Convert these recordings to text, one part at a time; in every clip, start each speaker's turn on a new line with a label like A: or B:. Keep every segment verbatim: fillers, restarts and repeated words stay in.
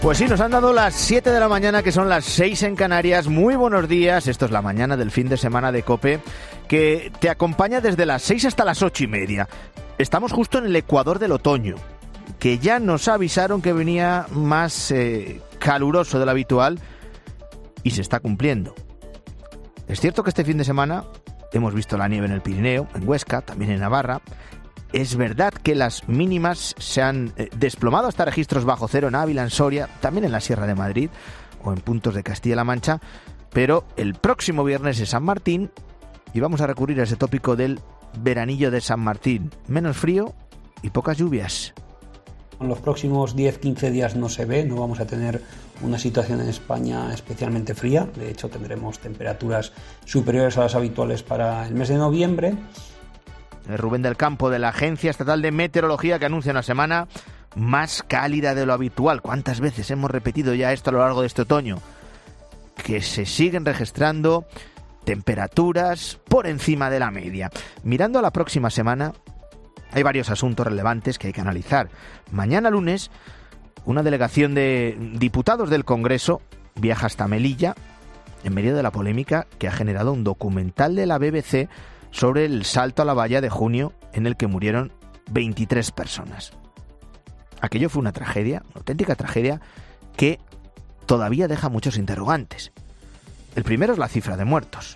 A: Pues sí, nos han dado las siete de la mañana, que son las seis en Canarias. Muy buenos días, esto es la mañana del fin de semana de COPE, que te acompaña desde las seis hasta las ocho y media. Estamos justo en el ecuador del otoño, que ya nos avisaron que venía más eh, caluroso de lo habitual y se está cumpliendo. Es cierto que este fin de semana hemos visto la nieve en el Pirineo, en Huesca, también en Navarra. Es verdad que las mínimas se han eh, desplomado hasta registros bajo cero en Ávila, en Soria, también en la Sierra de Madrid o en puntos de Castilla-La Mancha, pero el próximo viernes es San Martín y vamos a recurrir a ese tópico del veranillo de San Martín. Menos frío y pocas lluvias.
B: En los próximos diez a quince días no se ve, no vamos a tener una situación en España especialmente fría. De hecho, tendremos temperaturas superiores a las habituales para el mes de noviembre.
A: Rubén del Campo, de la Agencia Estatal de Meteorología, que anuncia una semana más cálida de lo habitual. ¿Cuántas veces hemos repetido ya esto a lo largo de este otoño? Que se siguen registrando temperaturas por encima de la media. Mirando a la próxima semana, hay varios asuntos relevantes que hay que analizar. Mañana lunes, una delegación de diputados del Congreso viaja hasta Melilla, en medio de la polémica que ha generado un documental de la B B C sobre el salto a la valla de junio en el que murieron veintitrés personas. Aquello fue una tragedia, una auténtica tragedia que todavía deja muchos interrogantes. El primero es la cifra de muertos.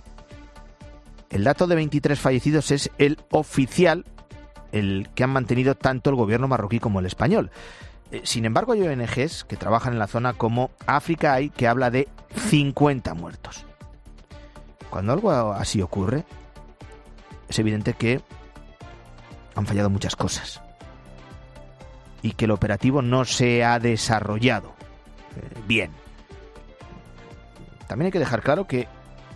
A: El dato de veintitrés fallecidos es el oficial, el que han mantenido tanto el gobierno marroquí como el español. Sin embargo, hay O N Ges que trabajan en la zona como África Eye, que habla de cincuenta muertos. Cuando algo así ocurre, es evidente que han fallado muchas cosas y que el operativo no se ha desarrollado eh, bien. También hay que dejar claro que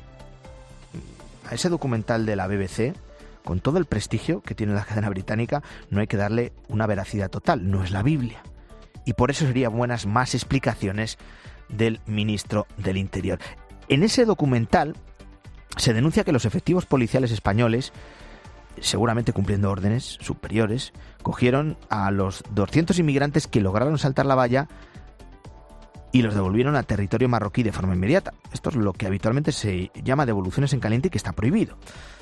A: a ese documental de la B B C, con todo el prestigio que tiene la cadena británica, no hay que darle una veracidad total, no es la Biblia. Y por eso serían buenas más explicaciones del ministro del Interior. En ese documental se denuncia que los efectivos policiales españoles, seguramente cumpliendo órdenes superiores, cogieron a los doscientos inmigrantes que lograron saltar la valla y los devolvieron a territorio marroquí de forma inmediata. Esto es lo que habitualmente se llama devoluciones en caliente y que está prohibido.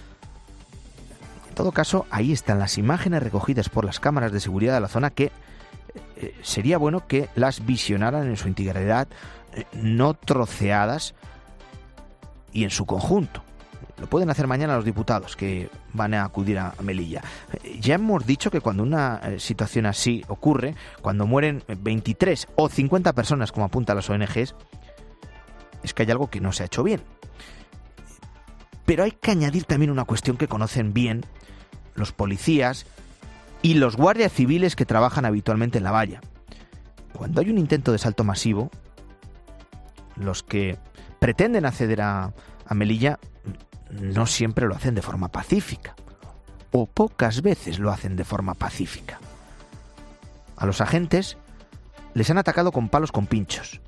A: En todo caso, ahí están las imágenes recogidas por las cámaras de seguridad de la zona que eh, sería bueno que las visionaran en su integridad, eh, no troceadas y en su conjunto. Lo pueden hacer mañana los diputados que van a acudir a Melilla. Ya hemos dicho que cuando una situación así ocurre, cuando mueren veintitrés o cincuenta personas, como apuntan las O N Ges, es que hay algo que no se ha hecho bien. Pero hay que añadir también una cuestión que conocen bien los policías y los guardias civiles que trabajan habitualmente en la valla. Cuando hay un intento de salto masivo, los que pretenden acceder a, a Melilla no siempre lo hacen de forma pacífica, o pocas veces lo hacen de forma pacífica. A los agentes les han atacado con palos con pinchos.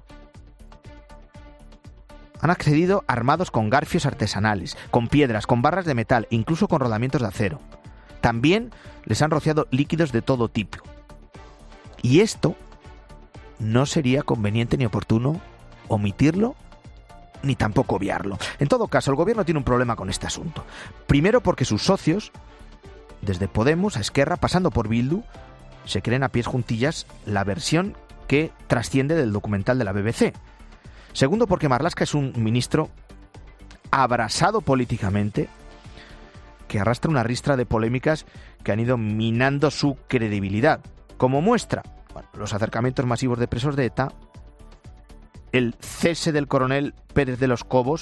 A: Han accedido armados con garfios artesanales, con piedras, con barras de metal, incluso con rodamientos de acero. También les han rociado líquidos de todo tipo. Y esto no sería conveniente ni oportuno omitirlo ni tampoco obviarlo. En todo caso, el gobierno tiene un problema con este asunto. Primero porque sus socios, desde Podemos a Esquerra, pasando por Bildu, se creen a pies juntillas la versión que trasciende del documental de la B B C. Segundo porque Marlaska es un ministro abrasado políticamente, que arrastra una ristra de polémicas que han ido minando su credibilidad. Como muestra, bueno, los acercamientos masivos de presos de ETA, el cese del coronel Pérez de los Cobos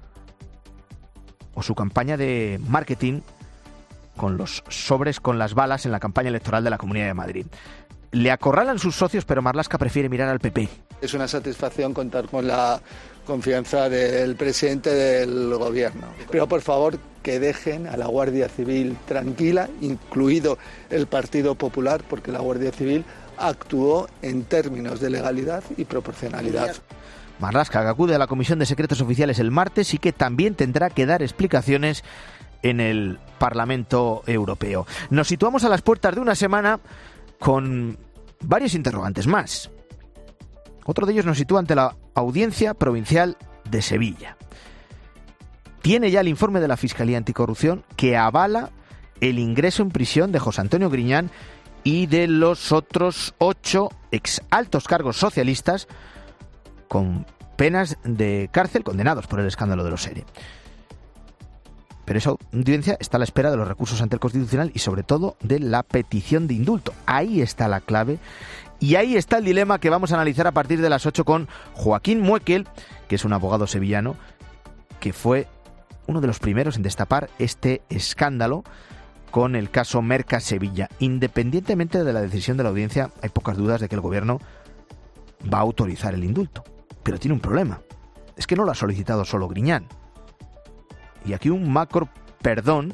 A: o su campaña de marketing con los sobres con las balas en la campaña electoral de la Comunidad de Madrid. Le acorralan sus socios, pero Marlaska prefiere mirar al P P.
C: Es una satisfacción contar con la confianza del presidente del gobierno. Pero por favor que dejen a la Guardia Civil tranquila, incluido el Partido Popular, porque la Guardia Civil actuó en términos de legalidad y proporcionalidad.
A: Marlaska, que acude a la Comisión de Secretos Oficiales el martes y que también tendrá que dar explicaciones en el Parlamento Europeo. Nos situamos a las puertas de una semana con varios interrogantes más. Otro de ellos nos sitúa ante la Audiencia Provincial de Sevilla. Tiene ya el informe de la Fiscalía Anticorrupción que avala el ingreso en prisión de José Antonio Griñán y de los otros ocho ex altos cargos socialistas con penas de cárcel condenados por el escándalo de los E R E. Pero esa audiencia está a la espera de los recursos ante el Constitucional y sobre todo de la petición de indulto. Ahí está la clave y ahí está el dilema que vamos a analizar a partir de las ocho con Joaquín Muekel, que es un abogado sevillano que fue uno de los primeros en destapar este escándalo con el caso Merca Sevilla. Independientemente de la decisión de la audiencia, hay pocas dudas de que el gobierno va a autorizar el indulto. Pero tiene un problema. Es que no lo ha solicitado solo Griñán. Y aquí un macro perdón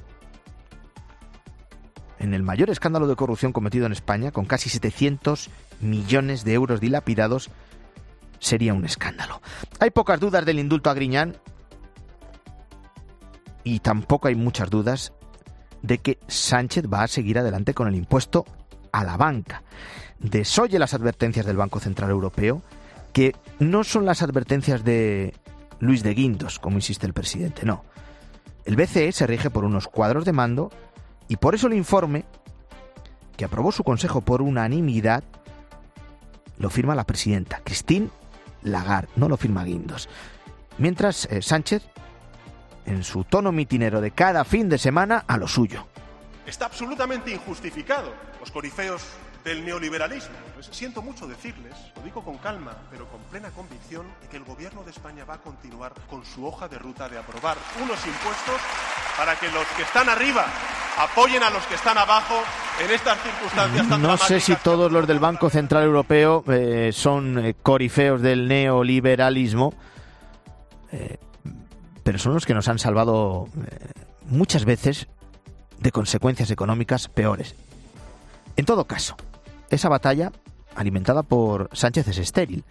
A: en el mayor escándalo de corrupción cometido en España, con casi setecientos millones de euros dilapidados, sería un escándalo. Hay pocas dudas del indulto a Griñán y tampoco hay muchas dudas de que Sánchez va a seguir adelante con el impuesto a la banca. Desoye las advertencias del Banco Central Europeo, que no son las advertencias de Luis de Guindos, como insiste el presidente, no. El B C E se rige por unos cuadros de mando y por eso el informe, que aprobó su consejo por unanimidad, lo firma la presidenta, Christine Lagarde, no lo firma Guindos. Mientras eh, Sánchez, en su tono mitinero de cada fin de semana, a lo suyo.
D: Está absolutamente injustificado los corifeos del neoliberalismo. Pues siento mucho decirles, lo digo con calma, pero con plena convicción, de que el gobierno de España va a continuar con su hoja de ruta de aprobar unos impuestos para que los que están arriba apoyen a los que están abajo en estas circunstancias tan
A: dramáticas. No sé si todos los del Banco Central Europeo eh, son eh, corifeos del neoliberalismo, eh, pero son los que nos han salvado eh, muchas veces de consecuencias económicas peores. En todo caso, esa batalla, alimentada por Sánchez, es estéril.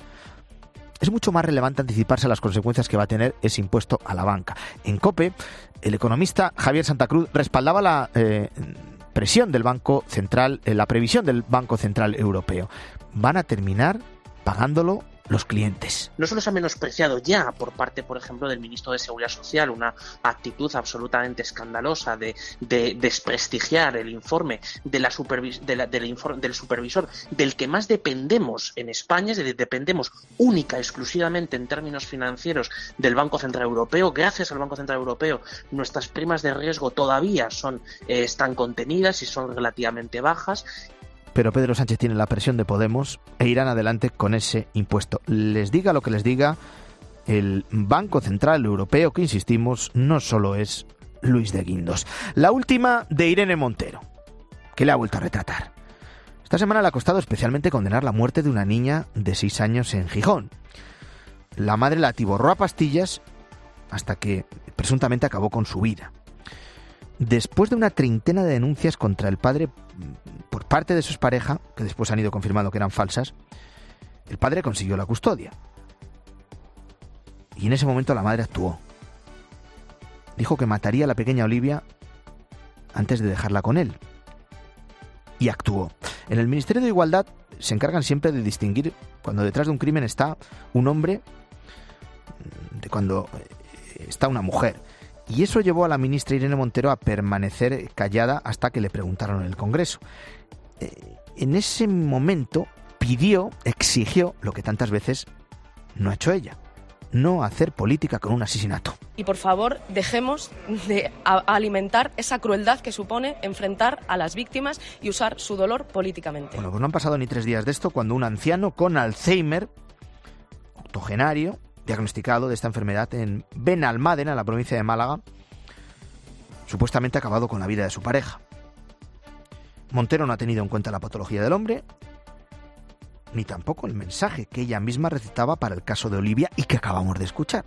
A: Es mucho más relevante anticiparse a las consecuencias que va a tener ese impuesto a la banca. En COPE, el economista Javier Santa Cruz respaldaba la eh, presión del Banco Central, eh, la previsión del Banco Central Europeo. Van a terminar pagándolo los clientes.
E: No solo se ha menospreciado ya por parte, por ejemplo, del ministro de Seguridad Social, una actitud absolutamente escandalosa de, de desprestigiar el informe de la supervis- de la, del, informe, del supervisor del que más dependemos en España, es decir, dependemos única, exclusivamente en términos financieros del Banco Central Europeo. Gracias al Banco Central Europeo, nuestras primas de riesgo todavía son eh, están contenidas y son relativamente bajas.
A: Pero Pedro Sánchez tiene la presión de Podemos e irán adelante con ese impuesto. Les diga lo que les diga, el Banco Central Europeo, que insistimos, no solo es Luis de Guindos. La última de Irene Montero, que le ha vuelto a retratar. Esta semana le ha costado especialmente condenar la muerte de una niña de seis años en Gijón. La madre la atiborró a pastillas hasta que presuntamente acabó con su vida. Después de una treintena de denuncias contra el padre por parte de su expareja, que después han ido confirmando que eran falsas, el padre consiguió la custodia. Y en ese momento la madre actuó. Dijo que mataría a la pequeña Olivia antes de dejarla con él. Y actuó. En el Ministerio de Igualdad se encargan siempre de distinguir cuando detrás de un crimen está un hombre de cuando está una mujer. Y eso llevó a la ministra Irene Montero a permanecer callada hasta que le preguntaron en el Congreso. Eh, en ese momento pidió, exigió lo que tantas veces no ha hecho ella: no hacer política con un asesinato.
F: Y por favor, dejemos de alimentar esa crueldad que supone enfrentar a las víctimas y usar su dolor políticamente.
A: Bueno, pues no han pasado ni tres días de esto cuando un anciano con Alzheimer, octogenario, diagnosticado de esta enfermedad en Benalmádena, en la provincia de Málaga, supuestamente ha acabado con la vida de su pareja. Montero no ha tenido en cuenta la patología del hombre, ni tampoco el mensaje que ella misma recitaba para el caso de Olivia y que acabamos de escuchar.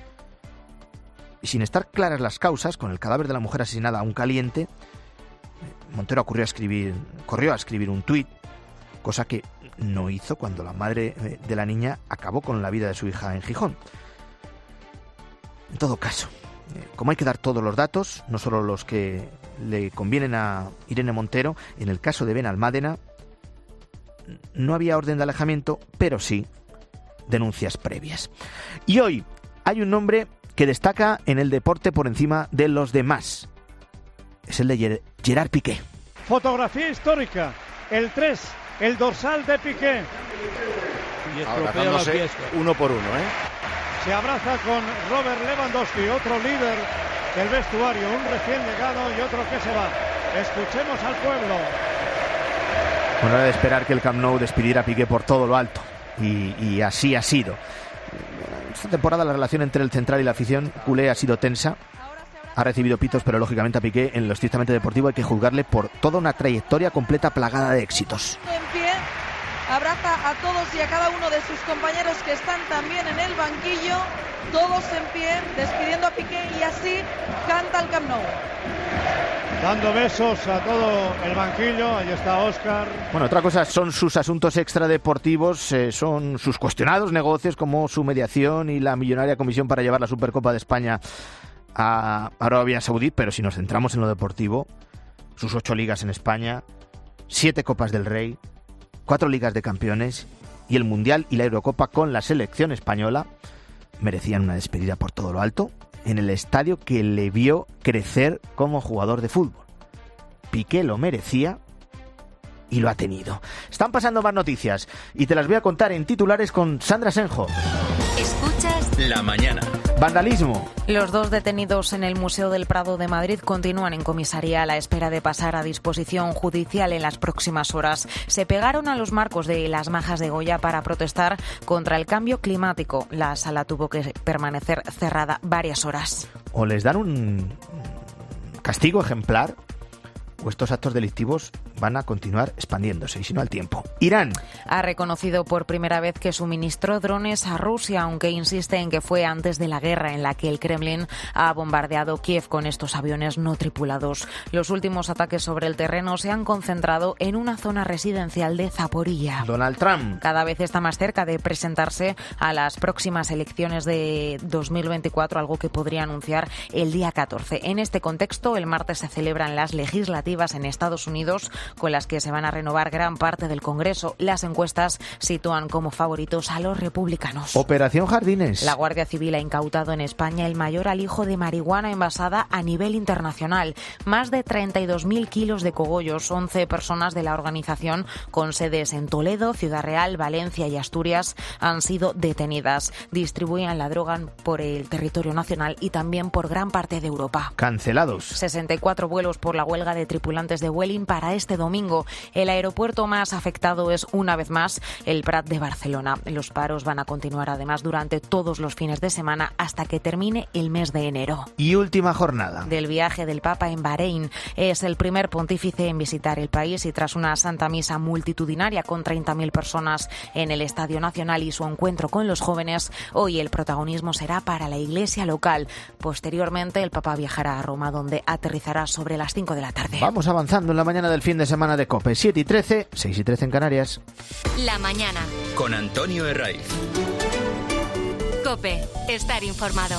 A: Y sin estar claras las causas, con el cadáver de la mujer asesinada aún caliente, Montero ocurrió a escribir, corrió a escribir un tuit, cosa que no hizo cuando la madre de la niña acabó con la vida de su hija en Gijón. En todo caso, como hay que dar todos los datos, no solo los que le convienen a Irene Montero, en el caso de Benalmádena no había orden de alejamiento, pero sí denuncias previas. Y hoy hay un nombre que destaca en el deporte por encima de los demás. Es el de Gerard Piqué.
G: Fotografía histórica, el tres, el dorsal de Piqué. Y
H: abrazándose uno por uno, ¿eh?
G: Se abraza con Robert Lewandowski, otro líder del vestuario, un recién llegado y otro que se va. Escuchemos al pueblo.
A: Bueno, era de esperar que el Camp Nou despidiera a Piqué por todo lo alto. Y, y así ha sido. Esta temporada la relación entre el central y la afición culé ha sido tensa. Ha recibido pitos, pero lógicamente a Piqué, en lo estrictamente deportivo, hay que juzgarle por toda una trayectoria completa plagada de éxitos.
I: En pie, abraza a todos y a cada uno de sus compañeros que están también en el banquillo, todos en pie, despidiendo a Piqué, y así canta el Camp Nou.
G: Dando besos a todo el banquillo, ahí está Óscar.
A: Bueno, otra cosa son sus asuntos extradeportivos, eh, son sus cuestionados negocios como su mediación y la millonaria comisión para llevar la Supercopa de España a Arabia Saudí, pero si nos centramos en lo deportivo, sus ocho ligas en España, siete Copas del Rey, cuatro Ligas de Campeones y el Mundial y la Eurocopa con la selección española merecían una despedida por todo lo alto en el estadio que le vio crecer como jugador de fútbol. Piqué lo merecía y lo ha tenido. Están pasando más noticias y te las voy a contar en titulares con Sandra Senjo.
J: Escuchas La Mañana.
A: Vandalismo.
K: Los dos detenidos en el Museo del Prado de Madrid continúan en comisaría a la espera de pasar a disposición judicial en las próximas horas. Se pegaron a los marcos de las Majas de Goya para protestar contra el cambio climático. La sala tuvo que permanecer cerrada varias horas.
A: O les dan un castigo ejemplar, o estos actos delictivos van a continuar expandiéndose, y si no al tiempo. Irán
K: ha reconocido por primera vez que suministró drones a Rusia, aunque insiste en que fue antes de la guerra en la que el Kremlin ha bombardeado Kiev con estos aviones no tripulados. Los últimos ataques sobre el terreno se han concentrado en una zona residencial de Zaporilla.
A: Donald Trump
K: cada vez está más cerca de presentarse a las próximas elecciones de dos mil veinticuatro, algo que podría anunciar el día catorce. En este contexto, el martes se celebran las legislativas en Estados Unidos, con las que se van a renovar gran parte del Congreso. Las encuestas sitúan como favoritos a los republicanos.
A: Operación Jardines.
K: La Guardia Civil ha incautado en España el mayor alijo de marihuana envasada a nivel internacional. Más de treinta y dos mil kilos de cogollos. once personas de la organización, con sedes en Toledo, Ciudad Real, Valencia y Asturias, han sido detenidas. Distribuían la droga por el territorio nacional y también por gran parte de Europa.
A: Cancelados.
K: sesenta y cuatro vuelos por la huelga de tripulantes de Vueling para este domingo. El aeropuerto más afectado es, una vez más, el Prat de Barcelona. Los paros van a continuar además durante todos los fines de semana hasta que termine el mes de enero.
A: Y última jornada
K: del viaje del Papa en Bahrein. Es el primer pontífice en visitar el país y tras una santa misa multitudinaria con treinta mil personas en el Estadio Nacional y su encuentro con los jóvenes, hoy el protagonismo será para la iglesia local. Posteriormente, el Papa viajará a Roma, donde aterrizará sobre las cinco de la tarde.
A: Vamos avanzando en la mañana del fin de semana de COPE. siete y trece, seis y trece en Canarias.
J: La mañana.
L: Con Antonio Herraiz.
J: COPE. Estar informado.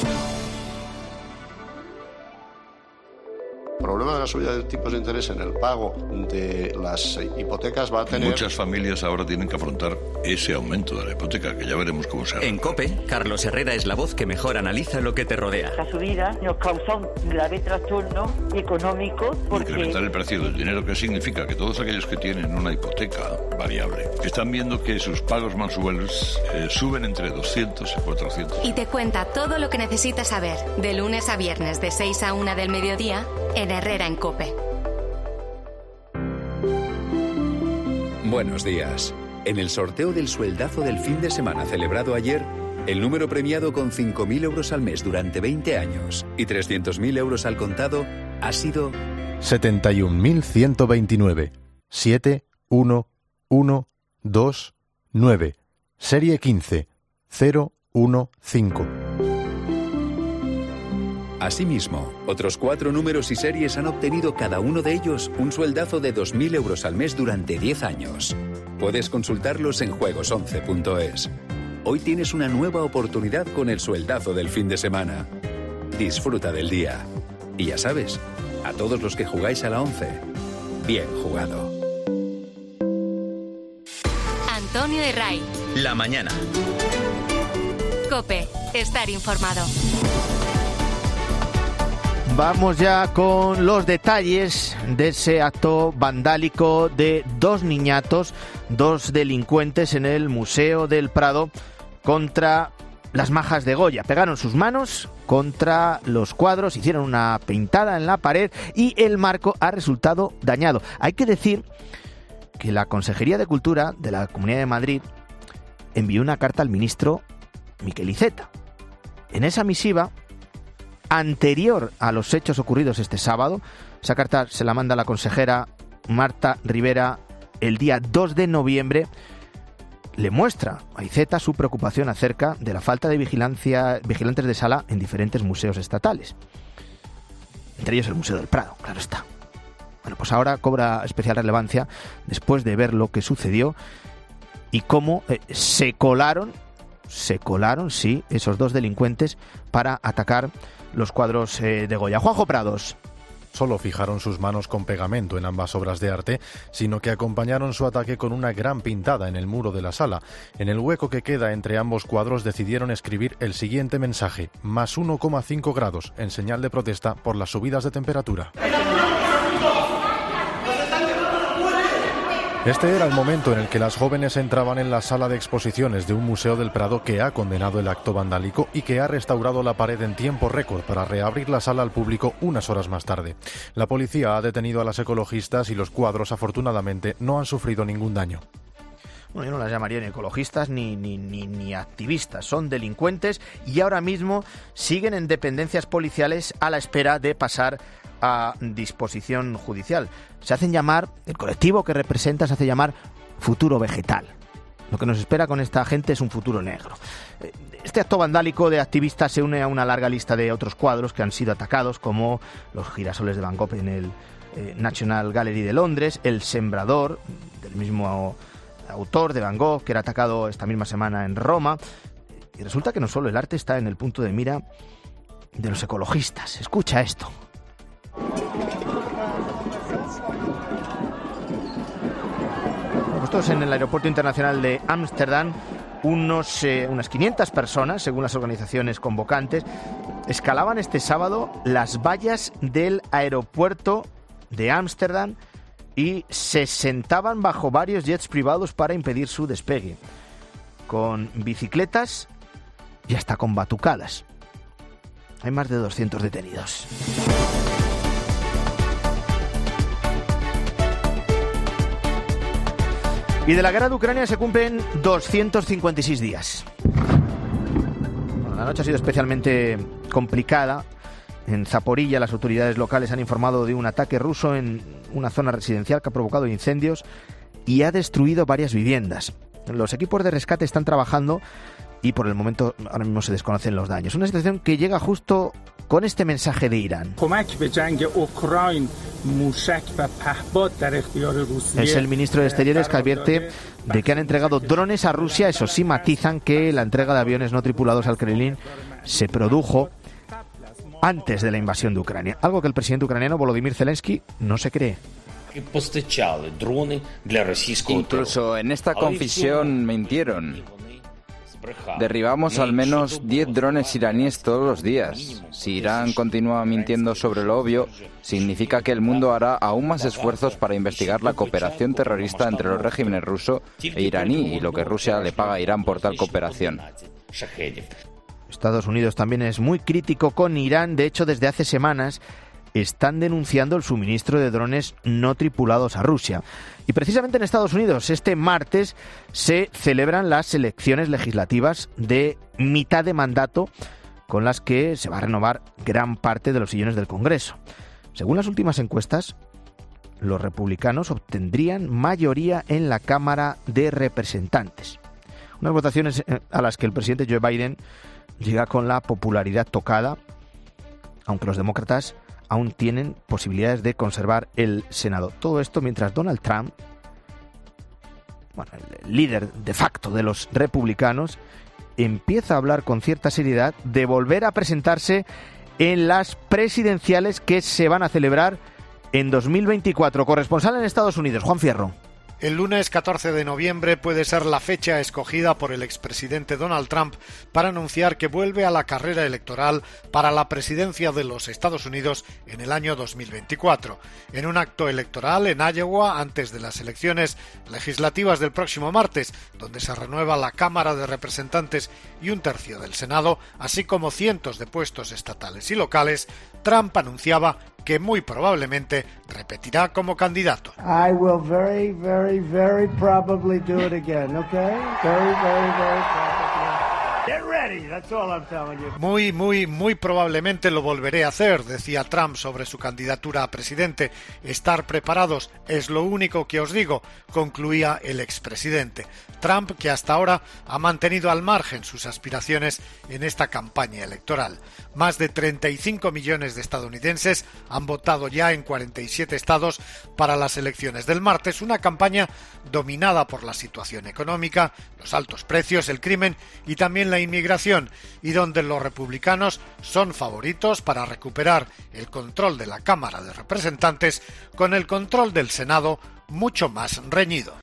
M: El problema de la subida de tipos de interés en el pago de las hipotecas va a tener...
N: Muchas familias ahora tienen que afrontar ese aumento de la hipoteca, que ya veremos cómo se hace.
L: En COPE, Carlos Herrera es la voz que mejor analiza lo que te rodea.
O: La subida nos causa un grave trastorno económico porque...
N: Incrementar el precio del dinero, que significa que todos aquellos que tienen una hipoteca variable están viendo que sus pagos mensuales eh, suben entre doscientos y cuatrocientos.
J: Y te cuenta todo lo que necesitas saber, de lunes a viernes de seis a una del mediodía, en Herrera en COPE.
P: Buenos días. En el sorteo del sueldazo del fin de semana celebrado ayer, el número premiado con cinco mil euros al mes durante veinte años y trescientos mil euros al contado ha sido
Q: setenta y un mil ciento veintinueve. siete uno uno dos nueve. Serie quince cero uno cinco.
P: Asimismo, otros cuatro números y series han obtenido cada uno de ellos un sueldazo de dos mil euros al mes durante diez años. Puedes consultarlos en juegos once punto es. Hoy tienes una nueva oportunidad con el sueldazo del fin de semana. Disfruta del día. Y ya sabes, a todos los que jugáis a la once, bien jugado.
J: Antonio Herraiz.
L: La mañana.
J: COPE. Estar informado.
A: Vamos ya con los detalles de ese acto vandálico de dos niñatos, dos delincuentes en el Museo del Prado contra las majas de Goya. Pegaron sus manos contra los cuadros, hicieron una pintada en la pared y el marco ha resultado dañado. Hay que decir que la Consejería de Cultura de la Comunidad de Madrid envió una carta al ministro Miquel Iceta. En esa misiva, anterior a los hechos ocurridos este sábado, esa carta se la manda la consejera Marta Rivera el día dos de noviembre, le muestra a Iceta su preocupación acerca de la falta de vigilancia, vigilantes de sala en diferentes museos estatales. Entre ellos el Museo del Prado, claro está. Bueno, pues ahora cobra especial relevancia después de ver lo que sucedió y cómo eh, se colaron, se colaron, sí, esos dos delincuentes para atacar los cuadros eh, de Goya. Juanjo Prados.
Q: Solo fijaron sus manos con pegamento en ambas obras de arte, sino que acompañaron su ataque con una gran pintada en el muro de la sala. En el hueco que queda entre ambos cuadros decidieron escribir el siguiente mensaje: más uno coma cinco grados, en señal de protesta por las subidas de temperatura. Este era el momento en el que las jóvenes entraban en la sala de exposiciones de un museo del Prado que ha condenado el acto vandálico y que ha restaurado la pared en tiempo récord para reabrir la sala al público unas horas más tarde. La policía ha detenido a las ecologistas y los cuadros, afortunadamente, no han sufrido ningún daño.
A: Bueno, yo no las llamaría ni ecologistas ni, ni, ni, ni activistas, son delincuentes y ahora mismo siguen en dependencias policiales a la espera de pasar a disposición judicial. Se hacen llamar, el colectivo que representa se hace llamar Futuro Vegetal. Lo que nos espera con esta gente es un futuro negro. Este acto vandálico de activistas se une a una larga lista de otros cuadros que han sido atacados, como los girasoles de Van Gogh en el eh, National Gallery de Londres, el Sembrador, del mismo autor de Van Gogh, que era atacado esta misma semana en Roma. Y resulta que no solo el arte está en el punto de mira de los ecologistas. Escucha esto. Puestos en el aeropuerto internacional de Ámsterdam, unos, eh, unas quinientas personas, según las organizaciones convocantes, escalaban este sábado las vallas del aeropuerto de Ámsterdam y se sentaban bajo varios jets privados para impedir su despegue, con bicicletas y hasta con batucadas. Hay más de doscientos detenidos. Y de la guerra de Ucrania se cumplen doscientos cincuenta y seis días. Bueno, la noche ha sido especialmente complicada. En Zaporilla, las autoridades locales han informado de un ataque ruso en una zona residencial que ha provocado incendios y ha destruido varias viviendas. Los equipos de rescate están trabajando y por el momento ahora mismo se desconocen los daños. Una situación que llega justo con este mensaje de Irán. Es el ministro de Exteriores que advierte de que han entregado drones a Rusia. Eso sí, matizan que la entrega de aviones no tripulados al Kremlin se produjo antes de la invasión de Ucrania, algo que el presidente ucraniano Volodymyr Zelensky no se cree.
R: Incluso en esta confesión mintieron. Derribamos al menos diez drones iraníes todos los días. Si Irán continúa mintiendo sobre lo obvio, significa que el mundo hará aún más esfuerzos para investigar la cooperación terrorista entre los regímenes ruso e iraní y lo que Rusia le paga a Irán por tal cooperación.
A: Estados Unidos también es muy crítico con Irán. De hecho, desde hace semanas están denunciando el suministro de drones no tripulados a Rusia. Y precisamente en Estados Unidos, este martes, se celebran las elecciones legislativas de mitad de mandato, con las que se va a renovar gran parte de los sillones del Congreso. Según las últimas encuestas, los republicanos obtendrían mayoría en la Cámara de Representantes. Unas votaciones a las que el presidente Joe Biden llega con la popularidad tocada, aunque los demócratas aún tienen posibilidades de conservar el Senado. Todo esto mientras Donald Trump, bueno, el líder de facto de los republicanos, empieza a hablar con cierta seriedad de volver a presentarse en las presidenciales que se van a celebrar en dos mil veinticuatro. Corresponsal en Estados Unidos, Juan Fierro.
S: El lunes catorce de noviembre puede ser la fecha escogida por el expresidente Donald Trump para anunciar que vuelve a la carrera electoral para la presidencia de los Estados Unidos en el año dos mil veinticuatro. En un acto electoral en Iowa antes de las elecciones legislativas del próximo martes, donde se renueva la Cámara de Representantes y un tercio del Senado, así como cientos de puestos estatales y locales, Trump anunciaba que muy probablemente repetirá como candidato.
T: I will very, very, very probably do it again, okay? Very, very, very probably. Get ready, that's all I'm telling you.
S: Muy, muy, muy probablemente lo volveré a hacer, decía Trump sobre su candidatura a presidente. Estar preparados es lo único que os digo, concluía el expresidente. Trump, que hasta ahora ha mantenido al margen sus aspiraciones en esta campaña electoral. Más de treinta y cinco millones de estadounidenses han votado ya en cuarenta y siete estados para las elecciones del martes, una campaña dominada por la situación económica, los altos precios, el crimen y también la inmigración, y donde los republicanos son favoritos para recuperar el control de la Cámara de Representantes con el control del Senado mucho más reñido.